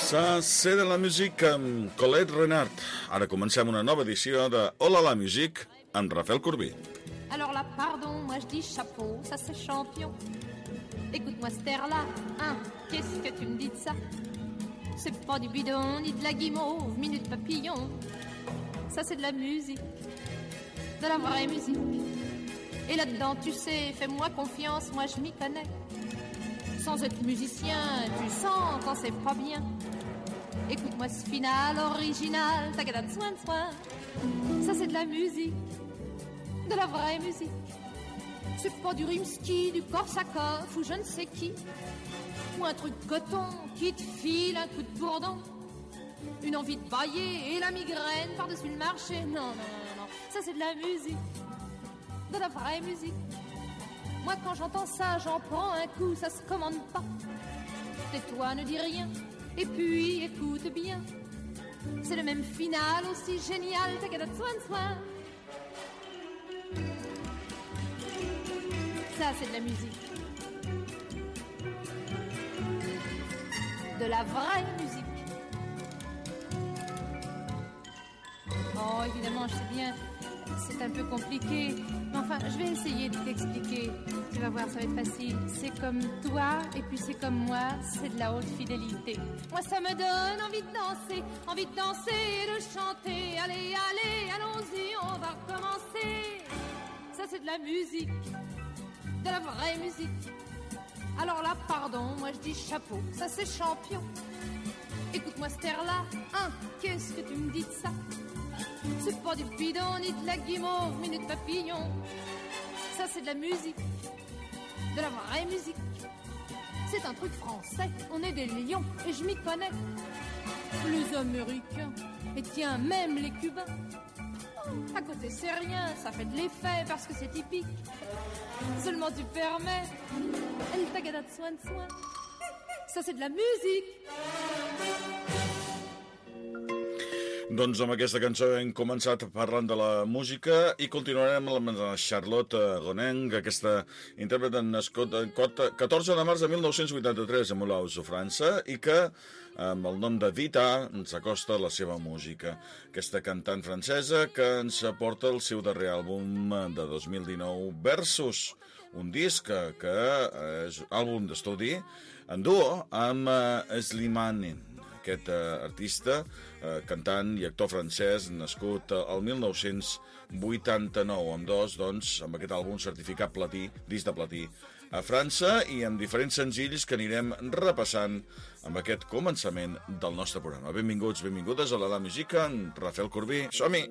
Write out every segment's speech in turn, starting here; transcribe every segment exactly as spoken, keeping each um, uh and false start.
Ça, c'est de la musique amb Colette Renard. Ara comencem una nova edició de Hola la musique amb Rafael Corbí. Alors là, pardon, moi je dis chapeau, ça c'est champion. Écoute-moi ce air-là, hein, qu'est-ce que tu me dis de ça? C'est pas du bidon, ni de la guimauve, minute papillon. Ça c'est de la musique, de la vraie musique. Et là-dedans, tu sais, fais-moi confiance, moi je m'y connais. Sans être musicien, tu sens quand c'est pas bien. Écoute-moi ce final original, tagada de soin de soin. Ça c'est de la musique, de la vraie musique. C'est pas du Rimsky, du Korsakov ou je ne sais qui. Ou un truc coton qui te file un coup de bourdon. Une envie de bailler et la migraine par-dessus le marché. Non, non, non, non, ça c'est de la musique, de la vraie musique. Moi quand j'entends ça, j'en prends un coup, ça se commande pas. Tais-toi, ne dis rien, et puis écoute bien. C'est le même final aussi génial, t'as qu'à soin de soin. Ça c'est de la musique, de la vraie musique. Oh évidemment je sais bien, c'est un peu compliqué, mais enfin je vais essayer de t'expliquer. Tu vas voir, ça va être facile. C'est comme toi et puis c'est comme moi, c'est de la haute fidélité. Moi ça me donne envie de danser, envie de danser et de chanter. Allez, allez, allons-y, on va recommencer. Ça c'est de la musique, de la vraie musique. Alors là, pardon, moi je dis chapeau, ça c'est champion. Écoute-moi ce air-là, hein, qu'est-ce que tu me dis de ça? C'est pas du bidon ni de la guimauve, minute papillon. Ça c'est de la musique, de la vraie musique. C'est un truc français, on est des lions et je m'y connais. Les Américains, et tiens, même les Cubains. À côté c'est rien, ça fait de l'effet parce que c'est typique. Seulement tu permets, elle tagada de soin de soin. Ça c'est de la musique. Doncs amb aquesta cançó hem començat parlant de la música i continuarem amb la Charlotte Goneng, aquesta intèrprete nascuda catorze de març de mil nou-cents vuitanta-tres a Mulhouse, França, i que amb el nom de Dita ens acosta la seva música. Aquesta cantant francesa que ens aporta el seu darrer àlbum de dos mil dinou, Versus, un disc que, que és àlbum d'estudi en duo amb Slimane, aquest uh, artista, uh, cantant i actor francès nascut uh, el mil nou-cents vuitanta-nou, amb dos, doncs, amb aquest àlbum certificat platí, disc de platí a França, i amb diferents senzills que anirem repassant amb aquest començament del nostre programa. Benvinguts, benvingudes a la La Musica, en Rafael Corbí. Som-hi!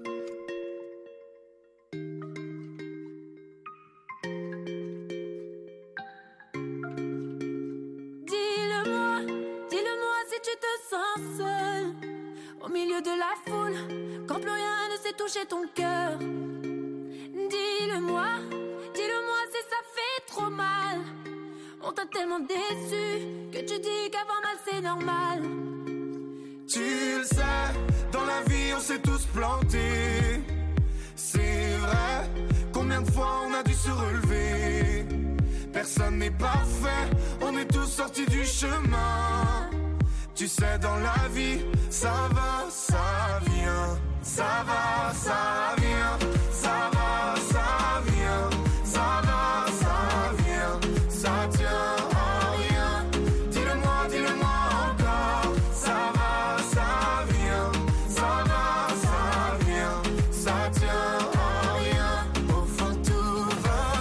De la foule, quand plus rien ne sait toucher ton cœur. Dis-le-moi, dis-le-moi si ça fait trop mal. On t'a tellement déçu que tu dis qu'avoir mal c'est normal. Tu le sais, dans la vie on s'est tous plantés. C'est vrai, combien de fois on a dû se relever. Personne n'est parfait, on est tous sortis du chemin. Tu sais, dans la vie, ça va, ça vient. Ça va, ça vient. Ça va, ça vient. Ça va, ça vient. Ça tient à rien. Dis-le-moi, dis-le-moi encore. Ça va, ça vient. Ça va, ça vient. Ça tient à rien. Au fond, tout va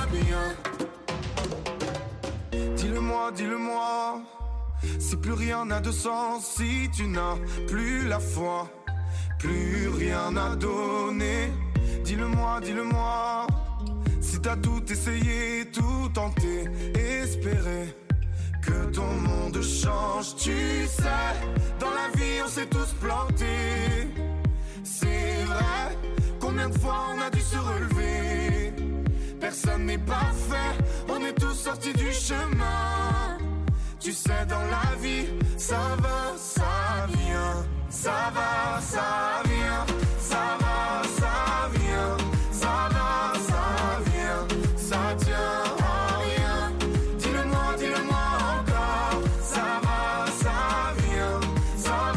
bien. Dis-le-moi, dis-le-moi. Si plus rien n'a de sens, si tu n'as plus la foi, plus rien à donner. Dis-le-moi, dis-le-moi. Si t'as tout essayé, tout tenté, espéré que ton monde change. Tu sais, dans la vie on s'est tous plantés. C'est vrai, combien de fois on a dû se relever. Personne n'est parfait, on est tous sortis du chemin. Tu sais, dans la vie, ça va, ça vient. Ça va, ça vient. Ça va, ça vient. Ça va, ça vient. Ça tient à rien. Dis-le-moi, dis-le-moi encore. Ça va, ça vient. Ça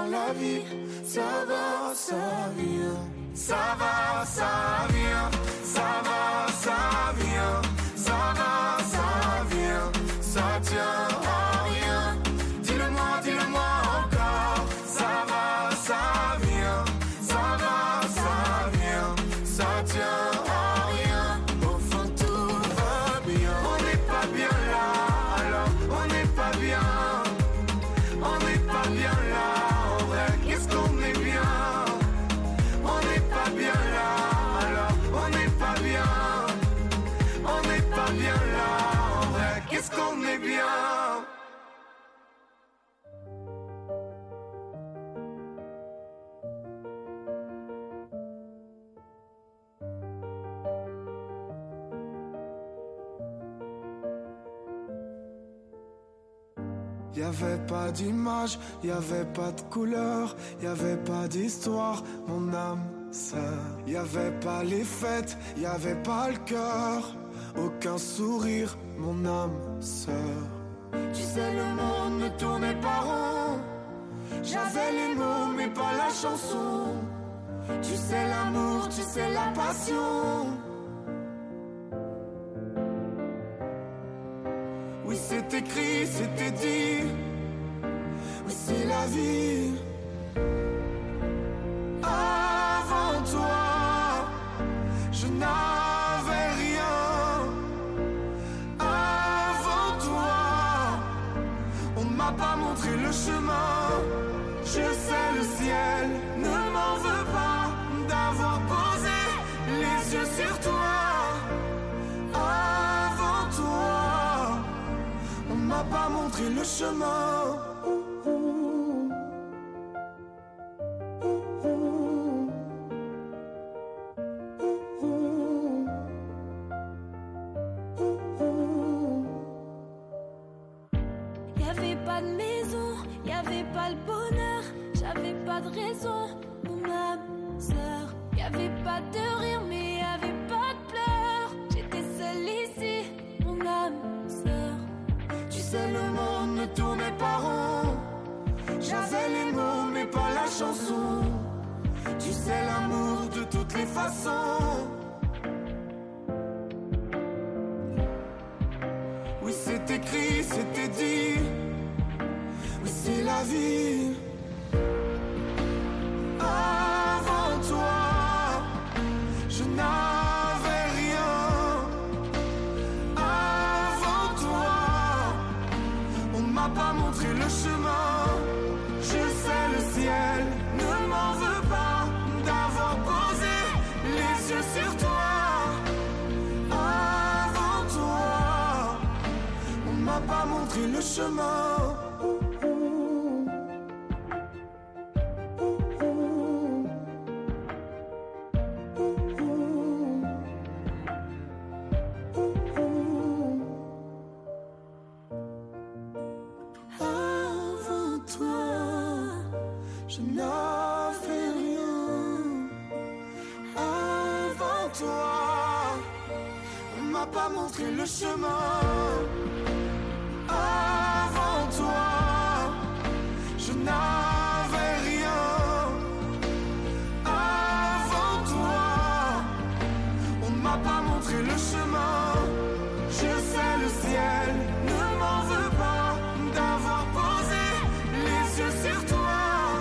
dans la vie. Ça va, ça vient. Ça va, ça vient. Ça va, ça vient. Ça va, ça vient. Ça tient à rien. Dis-le-moi, dis-le-moi encore. Ça va, ça vient. Ça va, ça vient. Ça tient à rien. Au fond tout va bien. On n'est pas bien là. Alors on n'est pas bien. On n'est pas bien là. En vrai, qu'est-ce qu'on est bien. On n'est pas bien là. Alors on n'est pas bien. On n'est pas bien là. En vrai, qu'est-ce qu'on est bien. Y'avait pas d'image, y'avait pas de couleur, y'avait pas d'histoire, mon âme sœur. Y'avait pas les fêtes, y'avait pas le cœur, aucun sourire, mon âme sœur. Tu sais le monde ne tournait pas rond, j'avais les mots mais pas la chanson. Tu sais l'amour, tu sais la passion. Oui c'est écrit, c'était dit. Oui c'est la vie. Avant toi, je n'avais rien. Avant toi, on ne m'a pas montré le chemin. Je sais le ciel ne m'en veut pas d'avoir posé les yeux sur toi. Avant toi, on m'a pas montré le chemin. Ouh, ouh. Ouh, ouh. Ouh, ouh. Ouh. Y'avait pas de maison, y'avait pas le bonheur, j'avais pas de raison, mon âme sœur. Y'avait pas de rire, mais y'avait pas de pleurs. J'étais seule ici, mon âme sœur. Tu sais le monde ne tournait pas rond, j'avais les mots mais pas la chanson. Tu sais l'amour de toutes les façons. Oui c'est écrit, c'était dit. Oui c'est la vie. Avant toi, je n'avais rien. Avant toi, on ne m'a pas montré le chemin. Je sais le ciel ne m'en veut pas d'avoir posé les yeux sur toi. Avant toi, on ne m'a pas montré le chemin. Ouh, ouh. Ouh, ouh. Ouh, ouh. Ouh, ouh. Avant toi, je n'avais rien. Avant toi, on m'a pas montré le chemin. Avant toi, je n'avais rien. Avant toi, on ne m'a pas montré le chemin. Je sais le ciel ne m'en veut pas d'avoir posé les yeux sur toi.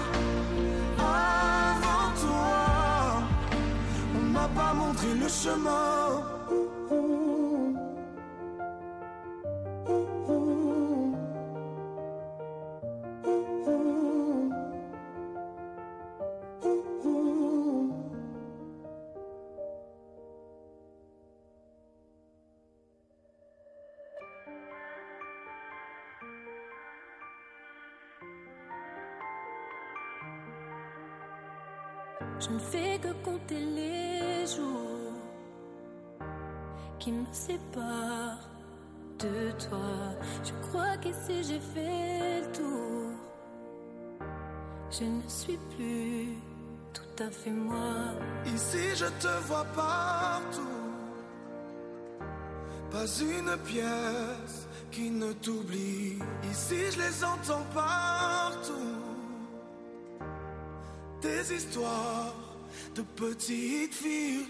Avant toi, on ne m'a pas montré le chemin. Ouh, ouh. Ouh, ouh. Ouh, ouh. Ouh, ouh. Je ne fais que compter les jours qui me séparent de toi. Je crois qu'ici j'ai fait le tour. Je ne suis plus tout à fait moi. Ici je te vois partout, pas une pièce qui ne t'oublie. Ici je les entends partout, des histoires de petites filles.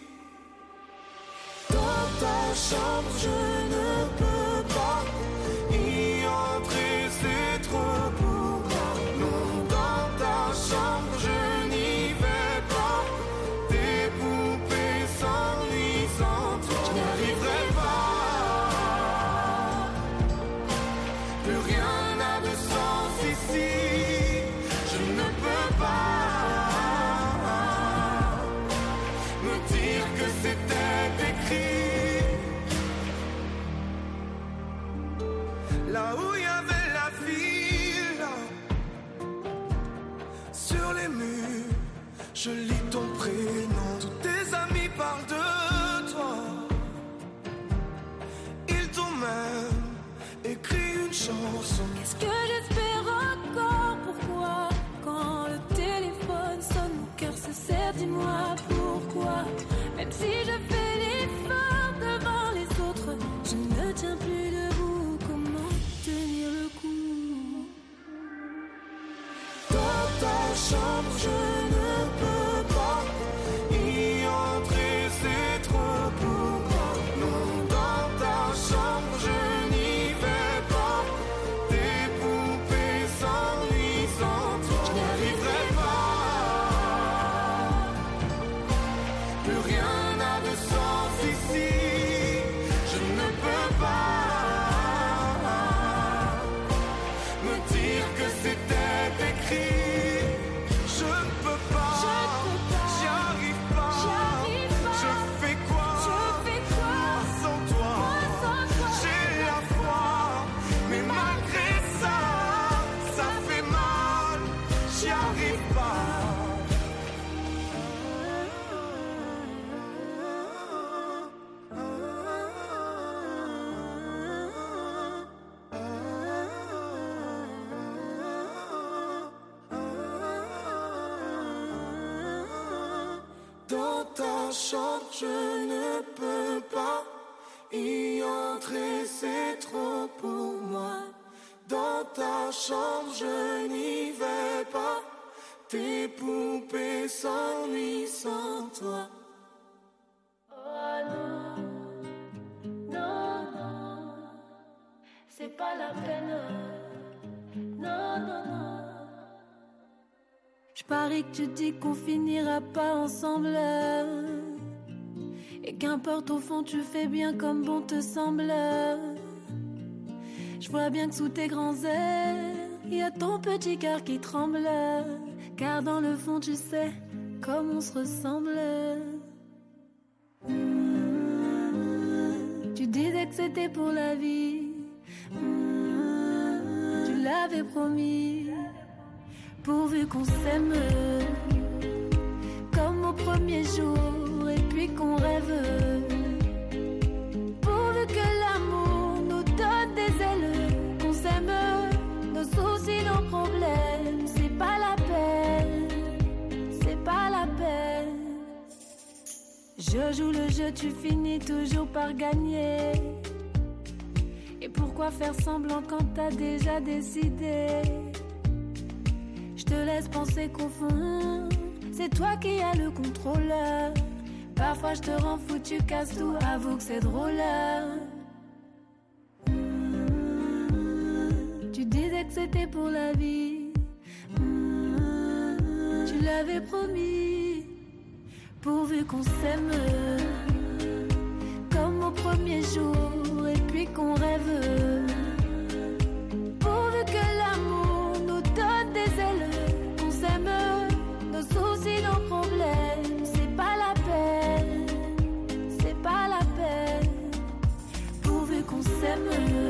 Dans ta chambre, je ne peux pas y entrer, c'est trop pour moi. Non, dans ta chambre, je n'y vais pas. Tes poupées s'ennuient sans toi. Je n'y arriverai pas. Plus rien n'a de sens ici. Je ne peux pas me dire que c'était écrit. Là où il y avait la ville, sur les murs, je lis ton prénom. Tous tes amis parlent de toi. Ils t'ont même écrit une chanson. Qu'est-ce que j'espère encore? Pourquoi? Quand le téléphone sonne, mon cœur se serre, dis-moi pourquoi. Même si je fais l'effort devant les autres, je ne tiens plus debout. Comment tenir le coup? Dans ta chambre, je ne peux pas y entrer, c'est trop pour moi. Non, dans ta chambre, je n'y vais pas. Tes poupées s'ennuient sans toi. Je n'y arriverai pas. Plus rien n'a de sens ici. Je ne peux pas me dire que c'était écrit. Je ne peux pas, Je ne peux pas. j'y arrive pas. J'y arrive pas. Je fais quoi, Je fais quoi? moi sans toi? Moi sans toi. J'ai la foi, mais malgré ça, ça fait mal. J'y arrive pas. Dans ta chambre, je ne peux pas y entrer, c'est trop pour moi. Dans ta chambre, je n'y vais pas. Tes poupées s'ennuient sans toi. Oh non, non, non, c'est pas la peine. Non, non, non. Je parie que tu dis qu'on finira pas ensemble. Et qu'importe au fond, tu fais bien comme bon te semble. Je vois bien que sous tes grands airs, il y a ton petit cœur qui tremble. Car dans le fond, tu sais comme on se ressemble. Mmh, tu disais que c'était pour la vie. Mmh, tu l'avais promis. Pourvu qu'on s'aime comme au premier jour et puis qu'on rêve. Pourvu que l'amour nous donne des ailes, qu'on s'aime, nos soucis, nos problèmes. C'est pas la peine, c'est pas la peine. Je joue le jeu, tu finis toujours par gagner. Et pourquoi faire semblant quand t'as déjà décidé? Je te laisse penser qu'au fond, c'est toi qui as le contrôle. Parfois je te rends fou, tu casses tout, avoue que c'est drôle. Mmh, tu disais que c'était pour la vie. Mmh, tu l'avais promis. Pourvu qu'on s'aime comme au premier jour et puis qu'on rêve. Pourvu que l'amour nous donne des ailes, qu'on s'aime, nos soucis, nos problèmes. C'est pas la peine, c'est pas la peine. Pourvu qu'on s'aime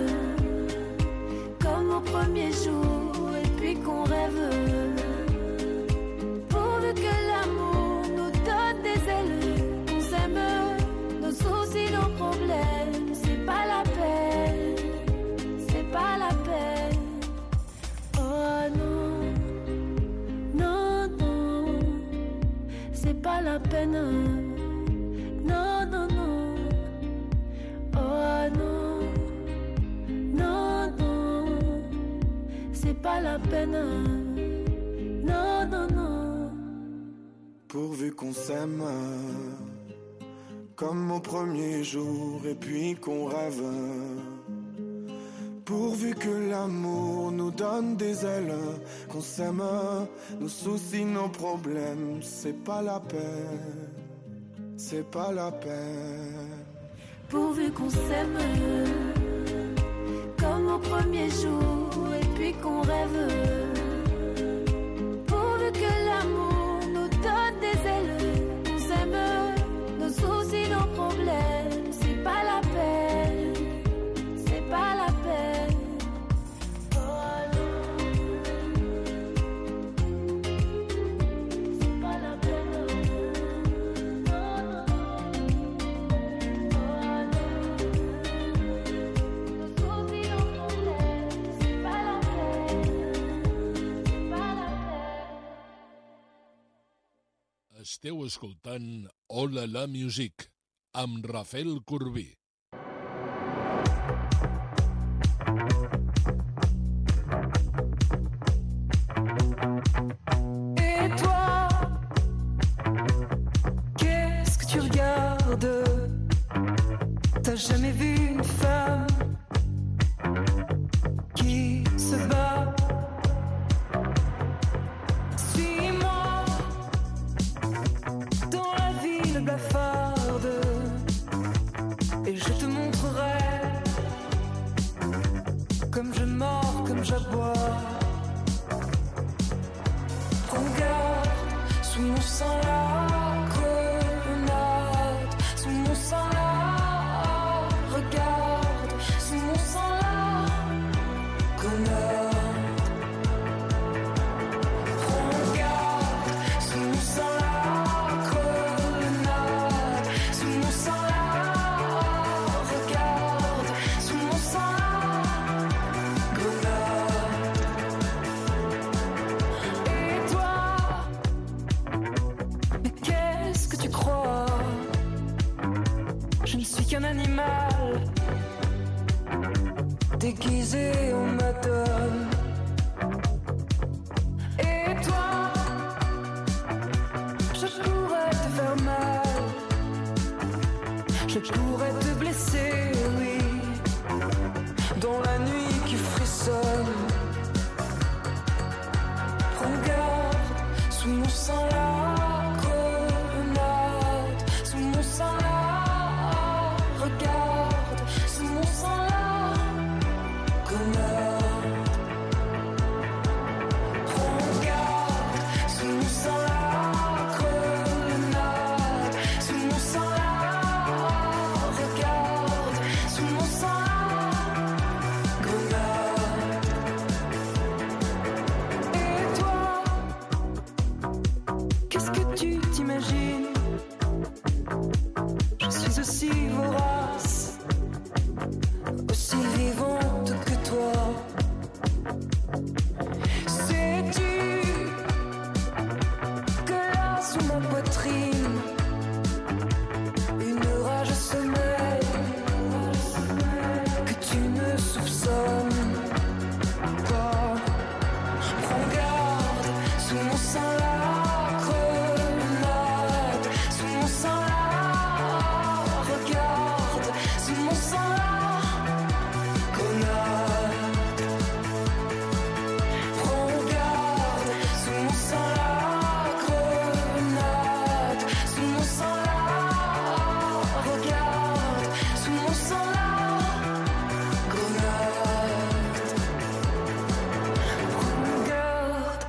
comme au premier jour et puis qu'on rêve. Pourvu que l'amour nous donne des ailes, qu'on s'aime, nos soucis, nos problèmes. C'est pas la peine, c'est pas la peine. Oh non, non, non, c'est pas la peine. Non, non, non. Oh non, non, non, c'est pas la peine. Non, non, non. Pourvu qu'on s'aime comme au premier jour et puis qu'on rêve. Pourvu que l'amour nous donne des ailes, qu'on s'aime, nos soucis, nos problèmes, c'est pas la peine, c'est pas la peine. Pourvu qu'on s'aime comme au premier jour et puis qu'on rêve. Pourvu que l'amour nous donne des ailes, qu'on s'aime, nos soucis, nos problèmes, c'est pas la peine, c'est pas la peine. Esteu escoltant Hola la Music amb Rafael Corbí. Et toi, qu'est-ce que tu regardes? T'as jamais vu une femme qui se bat? Suis-moi dans la ville blafarde et je te montrerai comme je mords, comme j'aboie. Prends garde, sous mon sang la grenade, sous mon sang la regarde, sous mon sang la grenade. Prends garde, sous mon sang la grenade, sous mon sang la regarde, sous mon sang la grenade. Et toi, mais qu'est-ce que tu crois? Je ne suis qu'un animal déguisé en madone. Et toi, je pourrais te faire mal, je pourrais te blesser, oui, dans la nuit qui frissonne. Prends garde, sous mon sang la grenade, sous mon sang la regarde, sous mon sang la grenade. Prends garde, sous mon sang la grenade, sous mon sang la regarde, sous mon sang la grenade. Et toi, qu'est-ce que tu t'imagines? Je suis aussi vorace, aussi vivante que toi. Sais-tu que là sous ma poitrine, une rage sommeille que tu ne soupçonnes pas? Prends garde, sous mon sang la grenade, sous mon sang la regarde, sous mon sang la grenade. Prends garde, sous mon sang la grenade, sous mon sang la regarde, sous mon sang la grenade. Prends garde.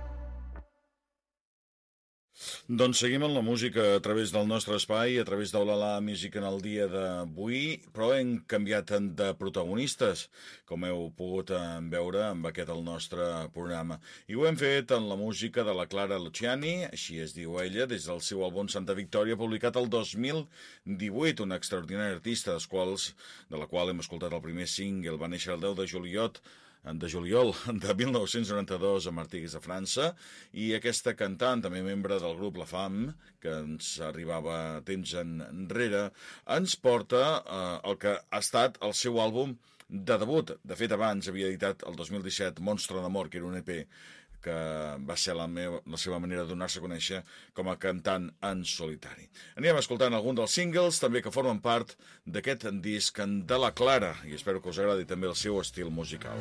Doncs seguim amb la música a través del nostre espai, a través d'Hola la Música en el dia d'avui, però hem canviat de protagonistes, com heu pogut eh, veure amb aquest el nostre programa. I ho hem fet en la música de la Clara Luciani, així es diu ella, des del seu àlbum Santa Victòria, publicat el dos mil divuit, una extraordinària artista, dels quals, de la qual hem escoltat el primer single. Va néixer el deu de juliol de juliol de mil nou-cents noranta-dos a Martigues de França, i aquesta cantant, també membre del grup La Femme, que ens arribava temps enrere, ens porta eh, el que ha estat el seu àlbum de debut. De fet, abans havia editat el dos mil disset Monstre d'amor, que era un E P que va ser la, meva, la seva manera de donar-se a conèixer com a cantant en solitari. Anirem escoltant algun dels singles també que formen part d'aquest disc de la Clara, i espero que us agradi també el seu estil musical.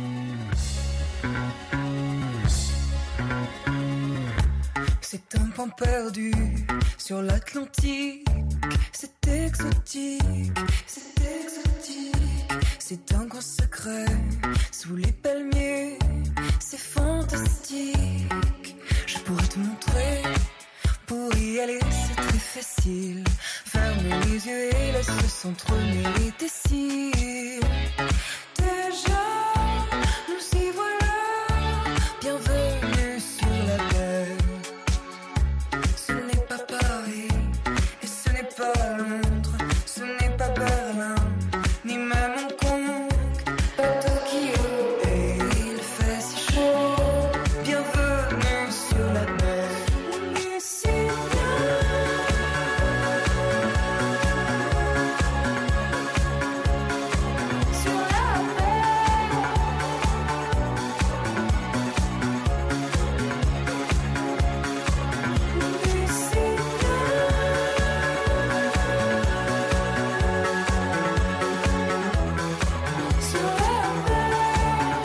C'est un point perdu sur l'Atlantique, c'est exotique, c'est exotique, c'est un grand secret sous les palmiers, c'est fantastique. Je pourrais te montrer, pour y aller c'est très facile. Ferme les yeux et laisse s'entremêler tes cils. Déjà, nous y voilà, bienvenue sur la terre. Ce n'est pas Paris, et ce n'est pas Londres, ce n'est pas Berlin, ni même Hong Kong, pas Tokyo. Et il fait si chaud, bienvenue sur la mer. Ici, sur la mer. Ici, sur la mer.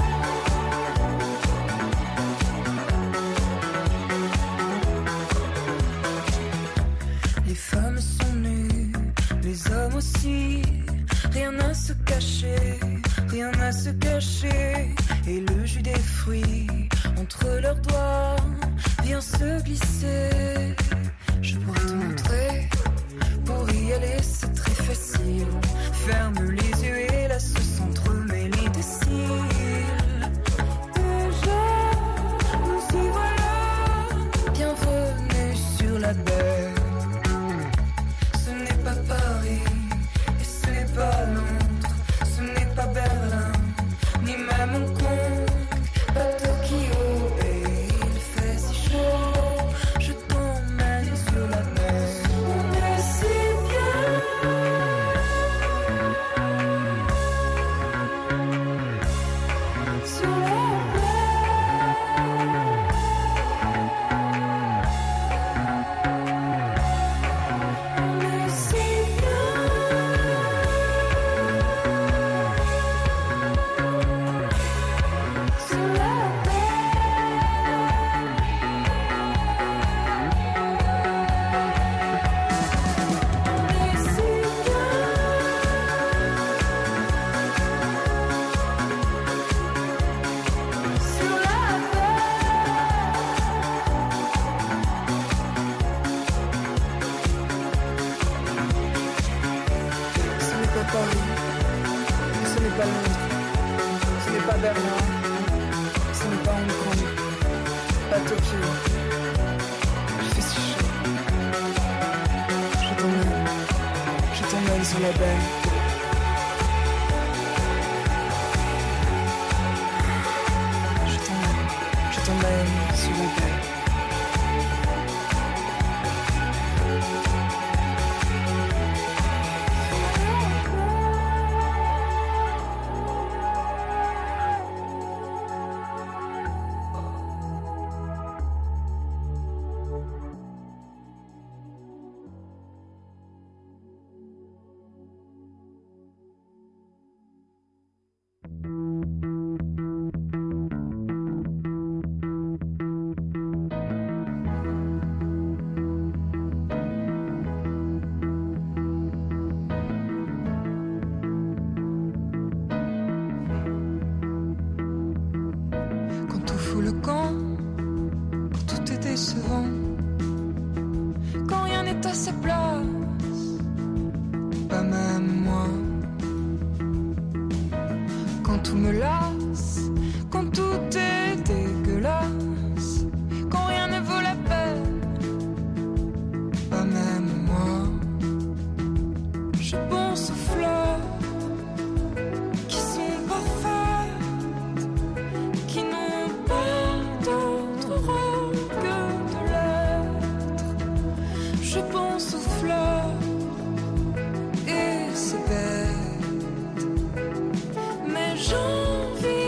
Les femmes sont nues, les hommes aussi. Rien à se cacher, rien à se cacher. Et le jus des fruits entre leurs doigts vient se glisser. Je pourrais te montrer, pour y aller c'est très facile. Ferme les yeux et laisse s'entremêler tes cils. Déjà, nous y voilà, bienvenue sur la mer. Ce n'est pas Paris, et ce n'est pas Londres, ce n'est pas Berlin, ni même Hong Kong, pas Tokyo. Et il fait si chaud, je t'emmène sur la mer. On est si bien. Sur la mer. On est si bien. Sur la Ce n'est pas Paris, ce n'est pas Londres, ce n'est pas Berlin, ce n'est pas Hong Kong, pas Tokyo. Il fait si chaud. Je t'emmène, je t'emmène sur la baie. Je t'emmène, je t'emmène sur la baie. Quand tout fout le camp, quand tout est décevant, quand rien n'est à sa place, pas même moi. Quand tout me lasse, quand tout est dégueulasse, quand rien ne vaut la peine, pas même moi. Je pense aux fleurs qui sont parfaites, qui n'ont pas d'autre rôle que de l'être. Je pense aux fleurs et c'est bête, mais j'en vis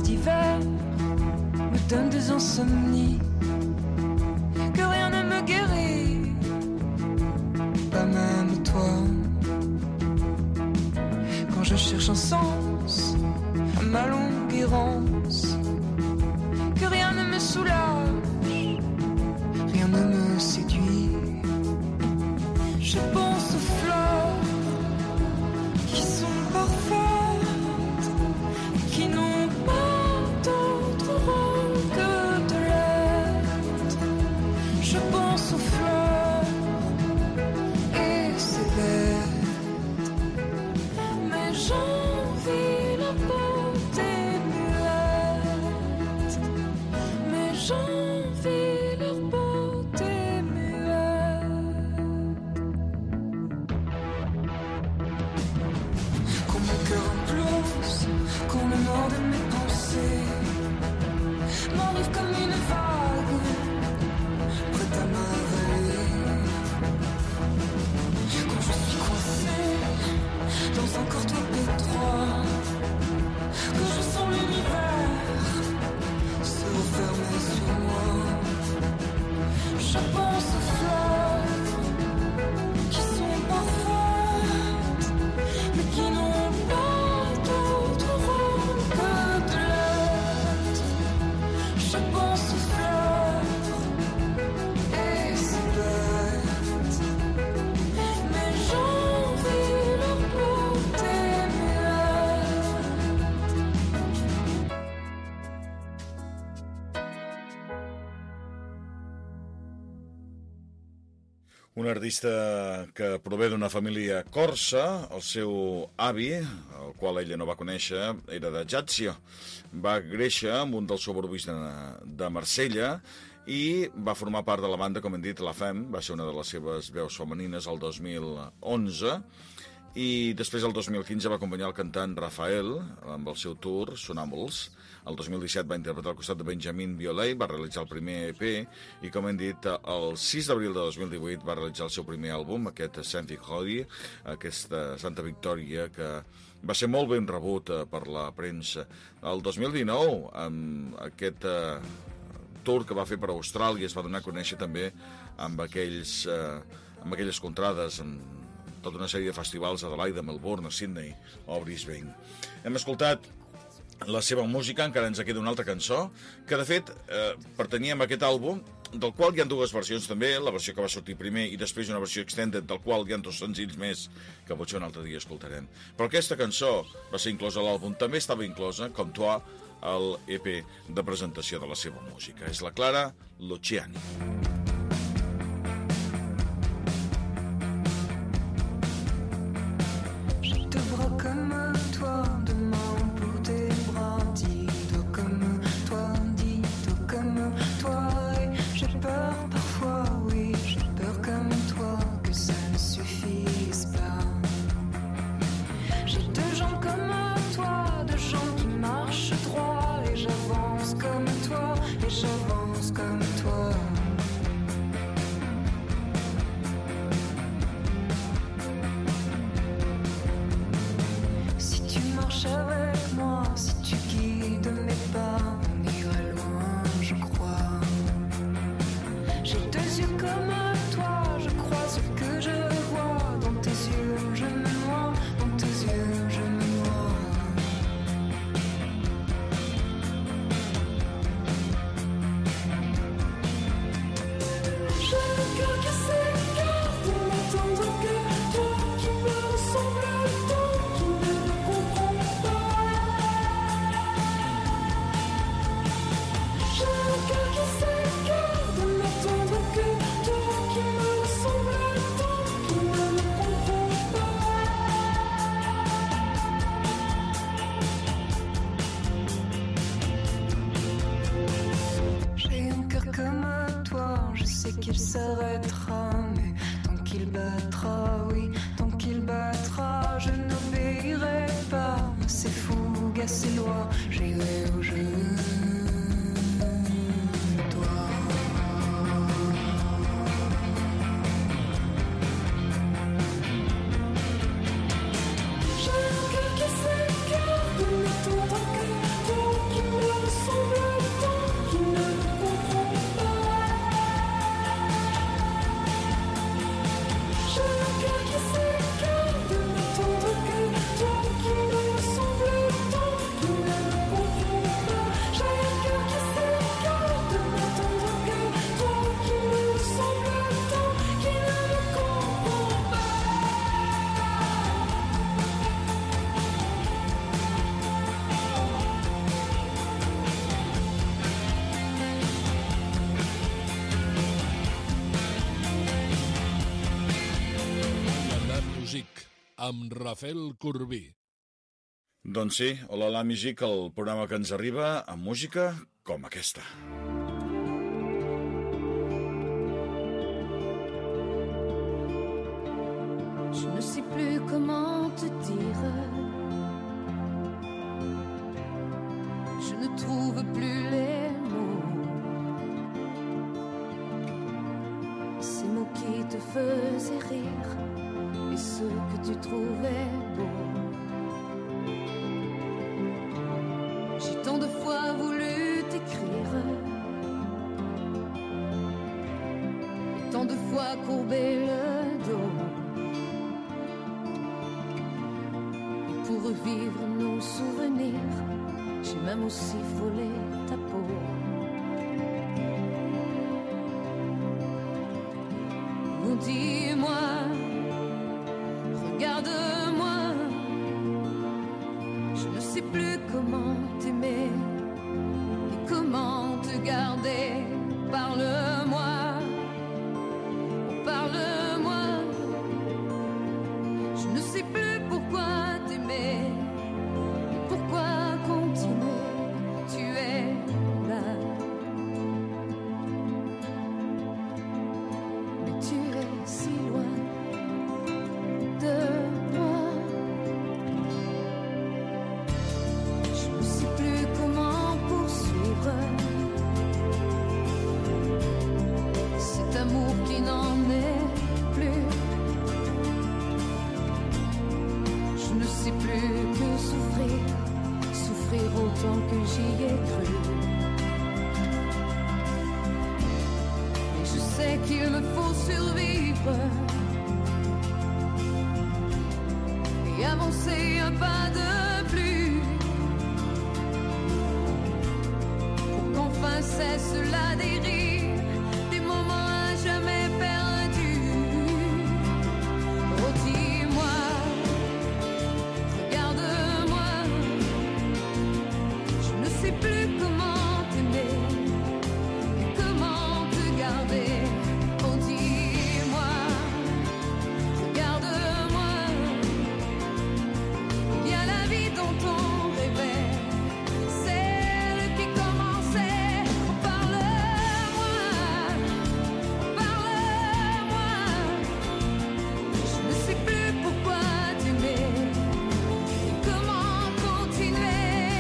l'été d'hiver me donne des insomnies, que rien ne me guérit, pas même toi. Quand je cherche un sens à ma longue errance, que rien ne me soulage, rien ne me séduit. Je pense aux fleurs qui sont parfaites et qui n'ont pas d'autre rôle que de l'être. Je pense aux fleurs et c'est bête, mais j'envie la beauté muette, mais j'envie leur beauté muette. Quand mon cœur implose, quand le nord de mes pensées m'arrive comme une vague, prête à m'avaler. Quand je suis coincée dans un corps trop étroit, que je sens l'univers se refermer sur moi, je pense aux fleurs qui sont parfaites, mais qui n'ont pas d'autre rôle que de l'être. Je pense aux fleurs et c'est bête, mais j'envie leur beauté muette. Un artista que prové d'una família corsa. El seu avi, el qual ella no va conèixer, era d'Ajaccio. Va créixer en un dels suburbis de, de Marsella i va formar part de la banda, com hem dit, La Femme. Va ser una de les seves veus femenines el dos mil onze. I després, el dos mil quinze, va acompanyar el cantant Rafael amb el seu tour Sonàmbuls. El dos mil disset va interpretar al costat de Benjamin Biolay, va realitzar el primer E P i, com hem dit, el sis d'abril de dos mil divuit va realitzar el seu primer àlbum, aquest Saint Victory, aquesta Santa Victòria, que va ser molt ben rebut per la premsa. El dos mil dinou, amb aquest eh, tour que va fer per Austràlia, es va donar a conèixer també amb, aquells, eh, amb aquelles contrades, amb tota una sèrie de festivals a Adelaide, a Melbourne, a Sydney o a Brisbane. Hem escoltat la seva música, encara ens queda una altra cançó, que de fet eh, pertanyia a aquest àlbum, del qual hi ha dues versions també, la versió que va sortir primer i després una versió extended, del qual hi ha dos senzills més que potser un altre dia escoltarem. Però aquesta cançó va ser inclosa a l'àlbum, també estava inclosa, com Toi, al E P de presentació de la seva música. És la Clara Luciani. Qu'il s'arrêtera, mais tant qu'il battra, oui, tant qu'il battra, je n'obéirai pas à ses fougues, à ses lois, j'irai où je dois. J'ai un cœur qui s'écarte, de m'attendre que toi qui me amb Rafael Corbí. Doncs sí, Hola La Musique, el programa que ens arriba amb música com aquesta. Je ne sais plus comment te dire. Je ne trouve plus les mots. Ces mots qui te faisaient rire et ceux que tu trouvais beaux. J'ai tant de fois voulu t'écrire et tant de fois courbé le dos. Pour revivre nos souvenirs, j'ai même aussi frôlé ta peau. Oh, dis-moi, regarde-moi, je ne sais plus comment t'aimer et comment te garder. Parle-moi, oh, parle-moi, je ne sais plus pourquoi. Mais pourquoi continuer? Tu es là, mais tu es si loin de moi. Je ne sais plus comment poursuivre cet amour qui n'en est plus. Je ne sais plus que souffrir, souffrir autant que j'y ai cru. Et je sais qu'il me faut survivre et avancer un pas de plus pour qu'enfin cesse la dérive des moments à jamais perdus. Oh, dis-moi, plus comment t'aimer et comment te garder. Oh, dis-moi, regarde-moi, il y a la vie dont on rêvait, celle qui commençait. Oh, parle-moi, oh, parle-moi, je ne sais plus pourquoi t'aimer et comment continuer.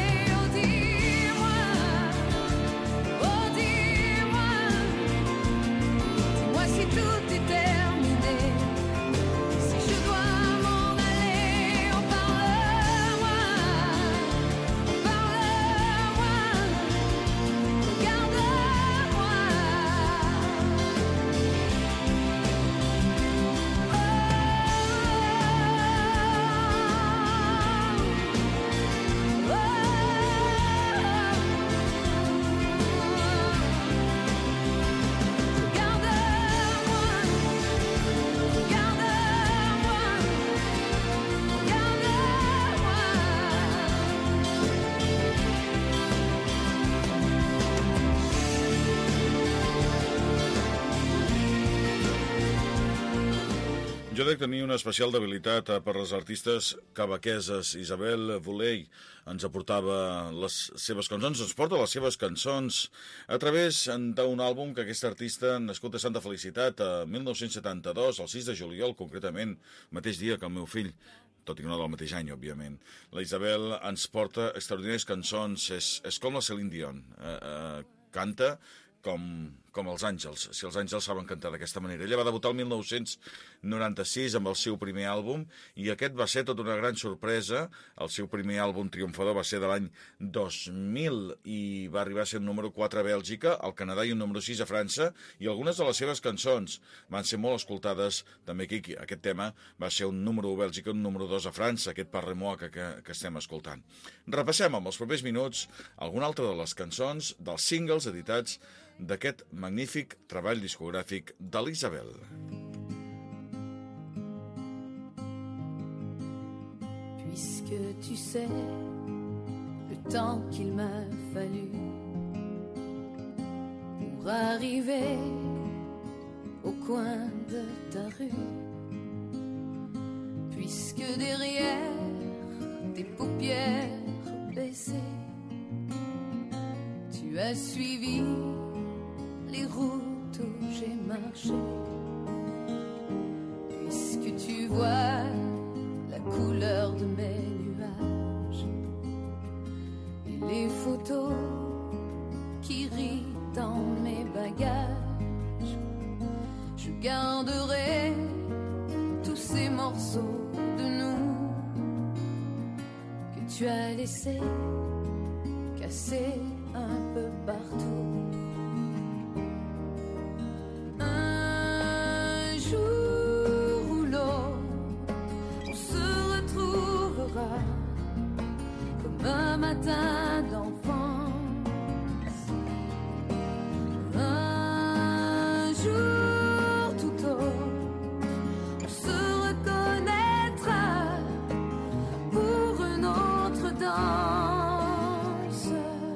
Tout est terminé. Si je dois m'en aller, oh, parle-moi, oh, parle-moi, regarde-moi. Oh, Jo dec tenir una especial debilitat per les artistes quebequeses. Isabel Boulay ens aportava les seves cançons, ens porta les seves cançons a través d'un àlbum que aquesta artista, nascut a Santa Felicitat, a mil nou-cents setanta-dos, el sis de juliol, concretament, mateix dia que el meu fill, tot i que no del mateix any, òbviament. La Isabel ens porta extraordinàries cançons, és, és com la Celine Dion, eh, eh, canta com, com els àngels, si els àngels saben cantar d'aquesta manera. Ella va debutar el mil nou-cents noranta-sis amb el seu primer àlbum i aquest va ser tota una gran sorpresa. El seu primer àlbum triomfador va ser de l'any dos mil i va arribar a ser un número quatre a Bèlgica, al Canadà i un número sis a França, i algunes de les seves cançons van ser molt escoltades també aquí. Aquest tema va ser un número u a Bèlgica, un número dos a França, aquest Parle-moi que, que, que estem escoltant. Repassem amb els propers minuts alguna altra de les cançons dels singles editats d'aquest magnífic treball discogràfic de l'Isabel. Puisque tu sais le temps qu'il m'a fallu pour arriver au coin de ta rue, puisque derrière tes paupières baissées, tu as suivi les routes où j'ai marché, puisque tu vois la couleur de mes nuages et les photos qui rient dans mes bagages. Je garderai tous ces morceaux de nous que tu as laissés casser un peu partout. Un jour ou l'autre, on se retrouvera comme un matin d'enfance. Un jour tout autre, on se reconnaîtra pour une autre danse.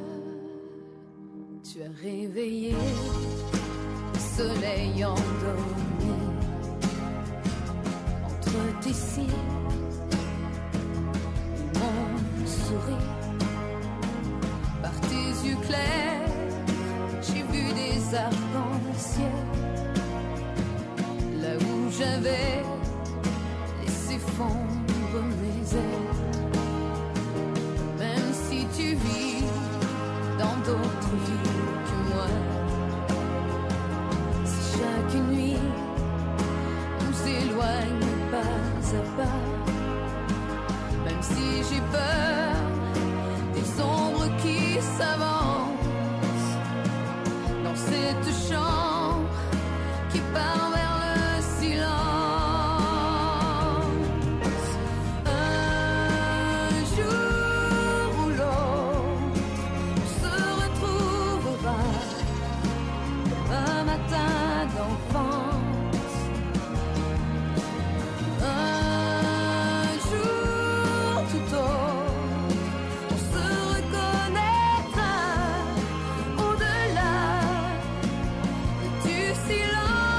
Tu as réveillé le soleil endormi entre tes cils et mon sourire. Par tes yeux clairs, j'ai vu des arcs-en-ciel là où j'avais laissé fondre mes ailes. Même si tu vis dans d'autres vies que moi, si chaque nuit nous éloigne pas à pas, même si j'ai peur des ombres qui s'avancent dans cette chambre qui part vers le silence. Un jour ou l'autre, on se retrouvera comme un matin d'enfance. Un jour tout autre, on se reconnaîtra au-delà du silence.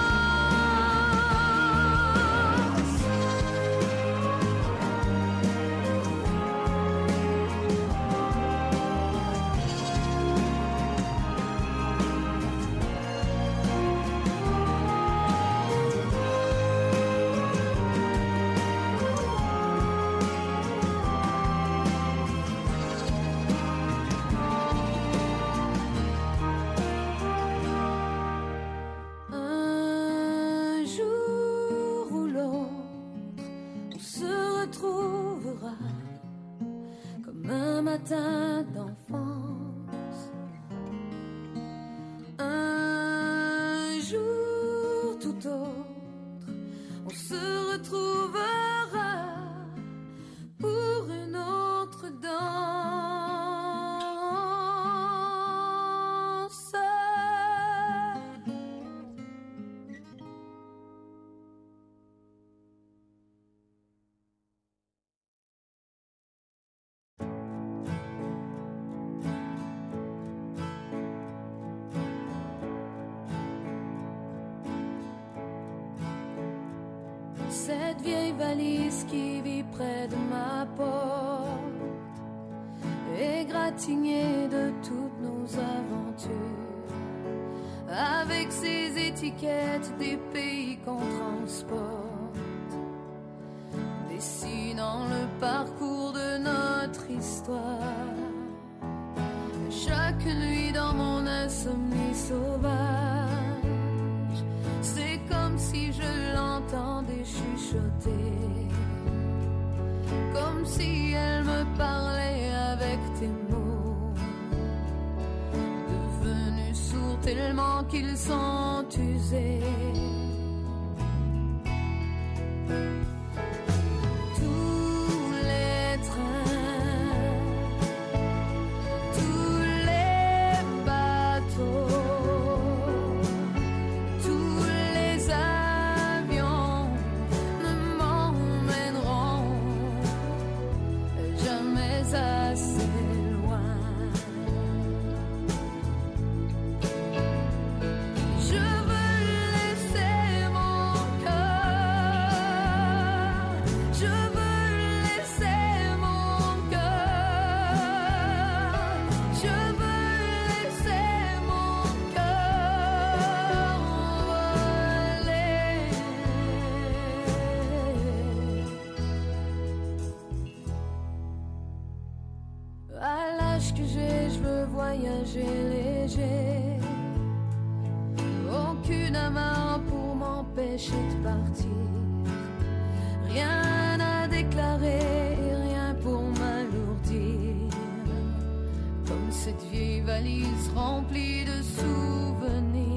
Un jour ou l'autre, on se retrouvera comme un matin d'enfance. Un jour tout autre, on se retrouvera pour une autre danse. Cette vieille valise qui vit près de ma porte, égratignée de toutes nos aventures, avec ses étiquettes des pays qu'on transporte, dessinant le parcours de notre histoire. Chaque nuit dans mon insomnie sauvage, c'est comme si je l'entendais chuchoter, comme si elle me parlait avec tes mots, devenus sourds tellement qu'ils sont usés. Tous les trains, tous les bateaux, tous les avions ne m'emmèneront jamais assez loin. Je veux laisser voyager léger. Aucune main pour m'empêcher de partir. Rien à déclarer, rien pour m'alourdir. Comme cette vieille valise remplie de souvenirs.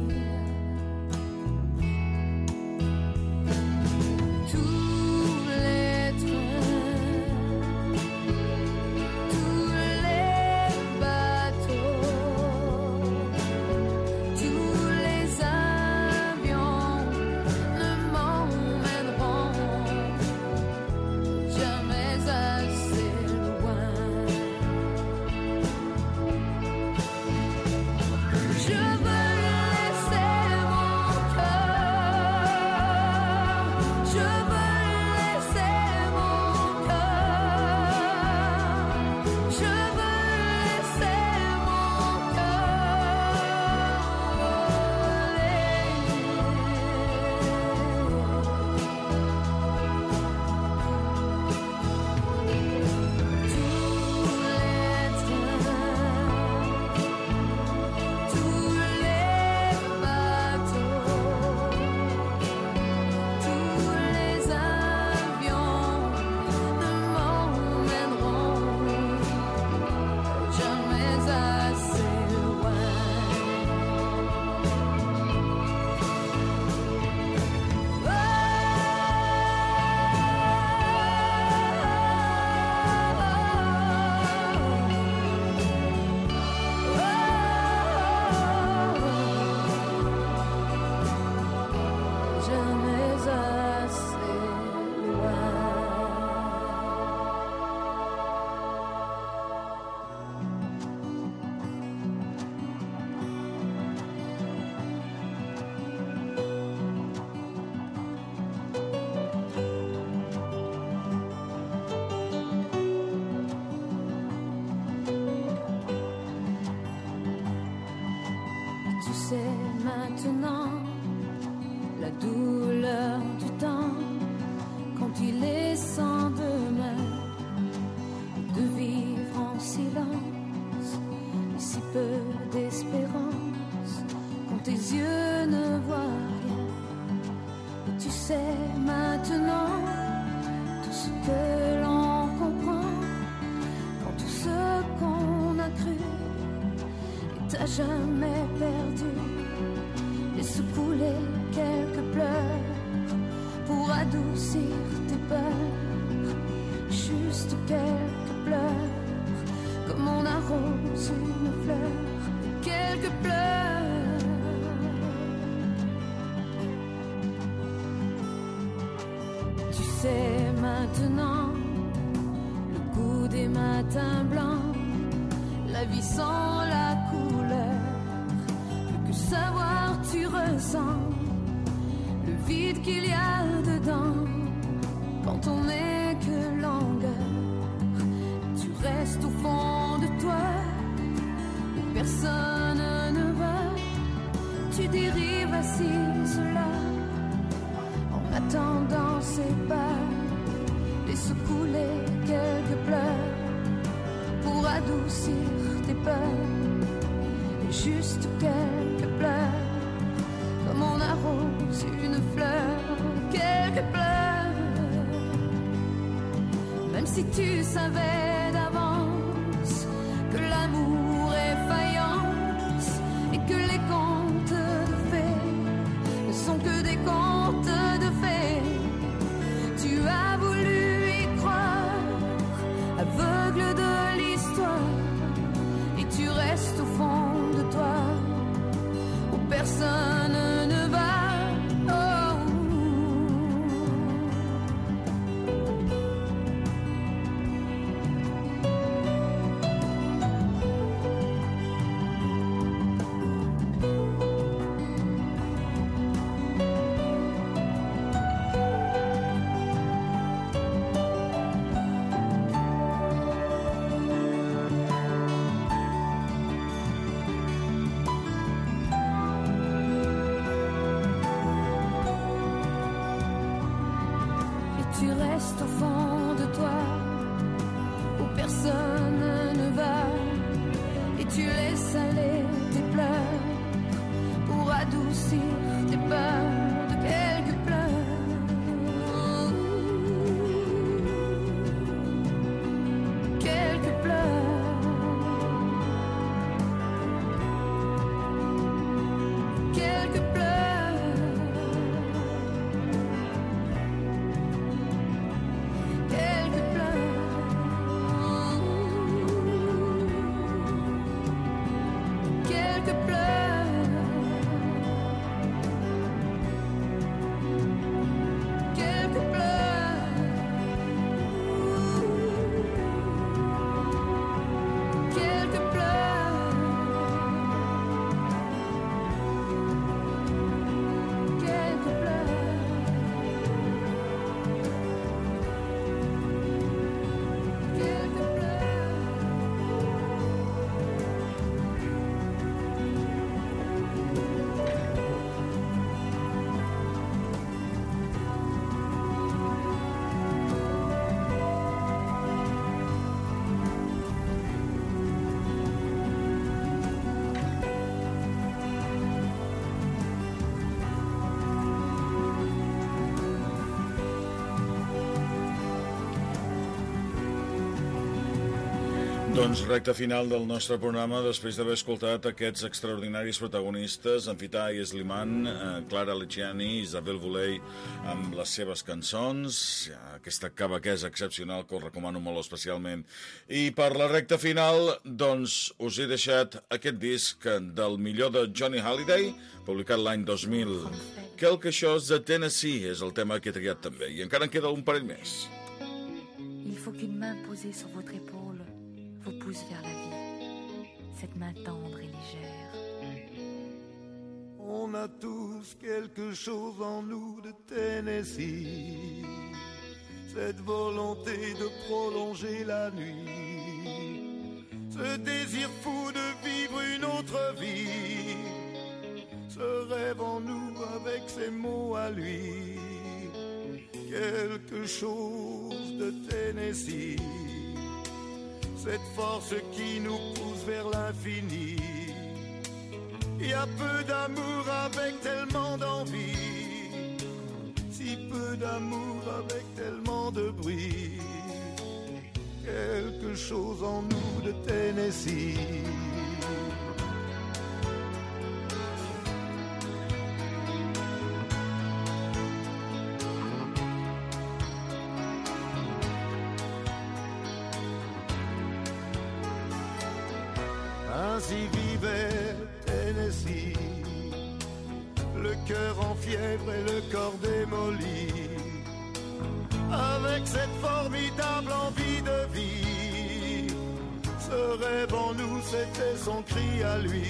Maintenant, la douleur du temps, quand il est sans demain, de vivre en silence, et si peu d'espérance, quand tes yeux ne voient rien. Et tu sais maintenant tout ce que l'on comprend, quand tout ce qu'on a cru est à jamais perdu. Laisse couler quelques pleurs pour adoucir tes peurs. Juste quelques pleurs, comme on arrose une fleur. Quelques pleurs. Tu sais maintenant le goût des matins blancs, la vie sans la couleur. Plus que savoir, tu ressens le vide qu'il y a dedans. Quand on n'est que langueur, tu restes au fond de toi, où personne ne va. Tu dérives assise là, en attendant ses pas. Laisse couler quelques pleurs pour adoucir tes peurs. Et juste quelques pleurs, comme on arrose une fleur. Quelques pleurs, même si tu savais d'avance que l'amour est faïence et que les contes de fées ne sont que des contes de fées. Tu as voulu y croire, aveugle de l'histoire, et tu restes au fond de toi, où personne ne va. Tu restes au fond de toi, où personne ne va, et tu laisses aller tes pleurs pour adoucir tes peurs de quelques pleurs. Quelques pleurs. Quelques pleurs. Quelques pleurs. Quelques pleurs. Quelques pleurs. Quelques pleurs. Quelques pleurs. Quelques Doncs recta final del nostre programa, després d'haver escoltat aquests extraordinaris protagonistes, Amfità i Slimane, eh, Clara Luciani, Isabel Volei, amb les seves cançons, aquesta cavaquesa excepcional que us recomano molt especialment. I per la recta final, doncs, us he deixat aquest disc del millor de Johnny Hallyday, publicat l'any dos mil. Quelque chose de Tennessee és el tema que he triat també, i encara en queda un parell més. Il faut qu'une main posée sur votre épaule vous pousse vers la vie, cette main tendre et légère. On a tous quelque chose en nous de Tennessee, cette volonté de prolonger la nuit, ce désir fou de vivre une autre vie, ce rêve en nous avec ses mots à lui, quelque chose de Tennessee. Cette force qui nous pousse vers l'infini. Il y a peu d'amour avec tellement d'envie, si peu d'amour avec tellement de bruit. Quelque chose en nous de Tennessee. Ainsi vivait Tennessee, le cœur en fièvre et le corps démoli, avec cette formidable envie de vie. Ce rêve en nous, c'était son cri à lui,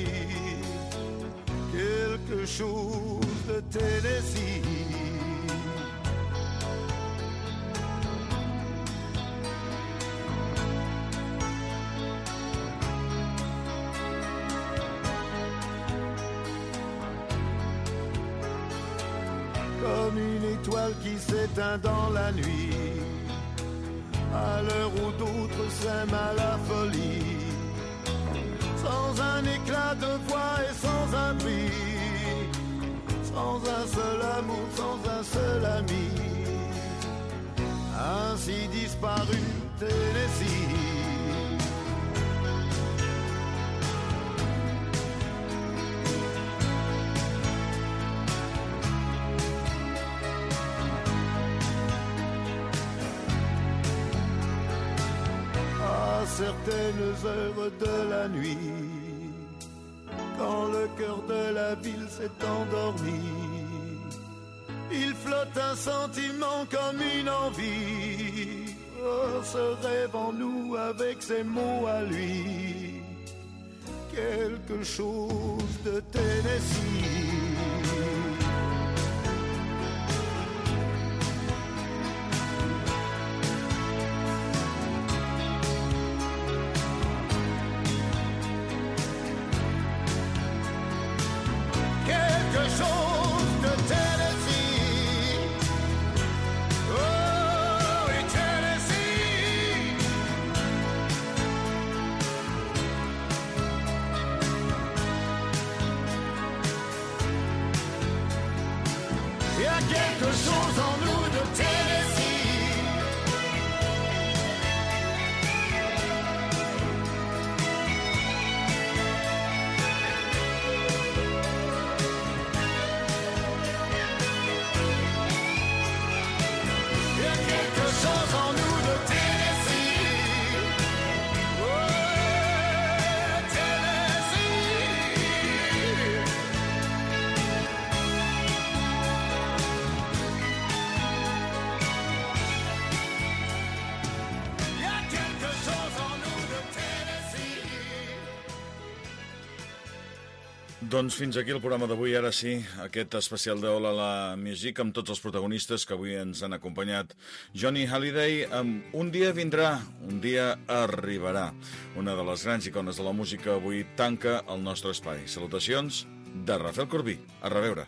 quelque chose de Tennessee. Comme une étoile qui s'éteint dans la nuit, à l'heure où d'autres s'aiment à la folie, sans un éclat de voix et sans un bruit, sans un seul amour, sans un seul ami, ainsi disparu Tennessee. Certaines heures de la nuit, quand le cœur de la ville s'est endormi, il flotte un sentiment comme une envie. Oh, ce rêve en nous avec ses mots à lui, quelque chose de Tennessee. quelque chose en nous de Tennessee. Il y a quelque chose en nous de Tennessee. Oh, Tennessee. Il y a quelque chose en nous de Tennessee. Doncs fins aquí el programa d'avui, ara sí, aquest especial de Hola la Music amb tots els protagonistes que avui ens han acompanyat. Johnny Hallyday amb Un dia vindrà, un dia arribarà. Una de les grans icones de la música avui tanca el nostre espai. Salutacions de Rafael Corbí. A reveure.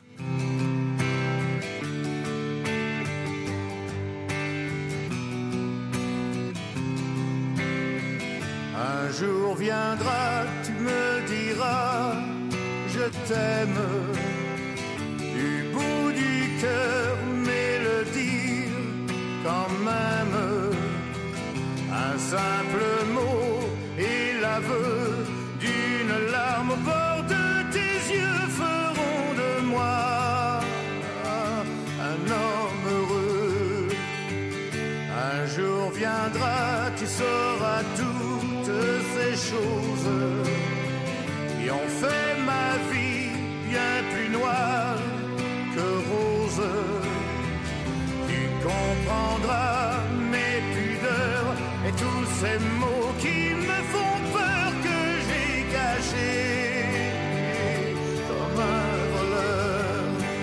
Un jour viendra, tu me diras, je t'aime. Du bout du cœur, mais le dire quand même. Un simple mot et l'aveu d'une larme au bord de tes yeux feront de moi un homme heureux. Un jour viendra, tu sauras toutes ces choses qui ont fait ma vie bien plus noire que rose. Tu comprendras mes pudeurs et tous ces mots qui me font peur que j'ai cachés comme un voleur.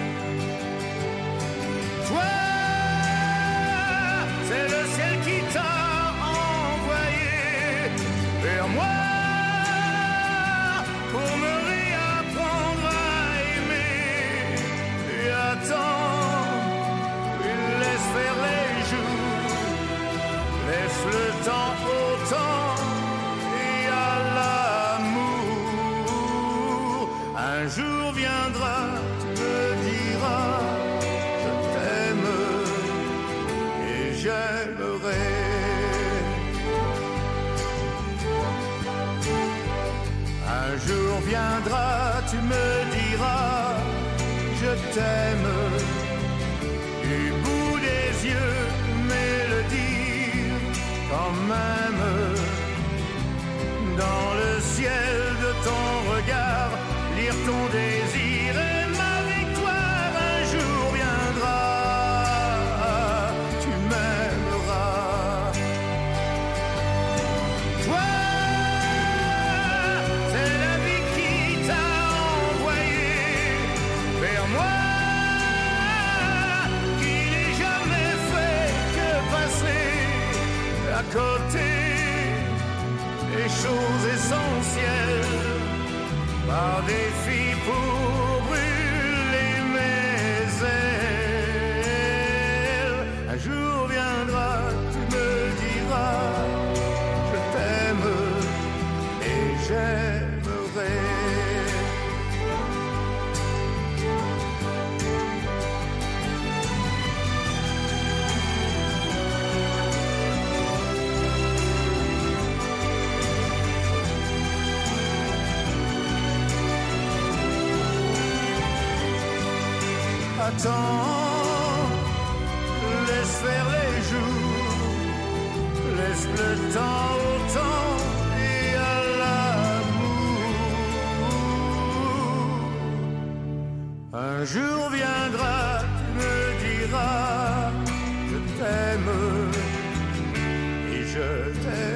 Toi, c'est le ciel qui t'a envoyé vers moi pour me réapprendre à aimer. Et attends, laisse faire les jours, laisse le temps au temps et à l'amour. Un jour viendra, tu me diras, je t'aime et j'aimerai. Un jour viendra, tu me diras, je t'aime. Du bout des yeux, mais le dire quand même. Dans le ciel de ton regard, lire ton désir et ma victoire. Un jour viendra, tu m'aimeras. Toi, c'est la vie qui t'a envoyé vers moi, qui n'ai jamais fait que passer à côté des choses essentielles par défi pour brûler mes ailes. Un jour viendra, tu me diras, je t'aime et j'aimerai. Attends, laisse faire les jours, laisse le temps au temps et à l'amour. Un jour viendra, tu me diras, je t'aime et je t'aime.